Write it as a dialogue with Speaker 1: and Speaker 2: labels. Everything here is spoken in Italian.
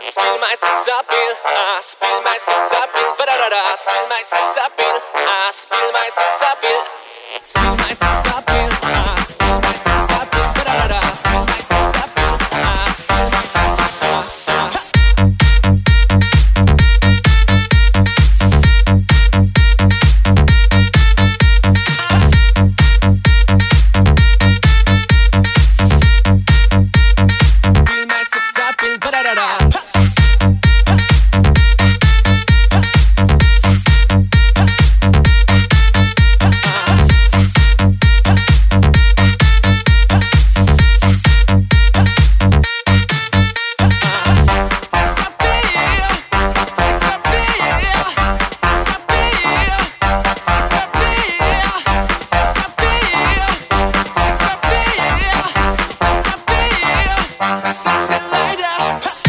Speaker 1: spill my sex appeal. Spill my sex appeal. Ba-da-da-da. Spill my sex appeal. Spill my sex appeal. Spill my sex appeal. Spill my sex appeal. Ba-da-da-da. Spill my sex appeal. Spill my Sex and later.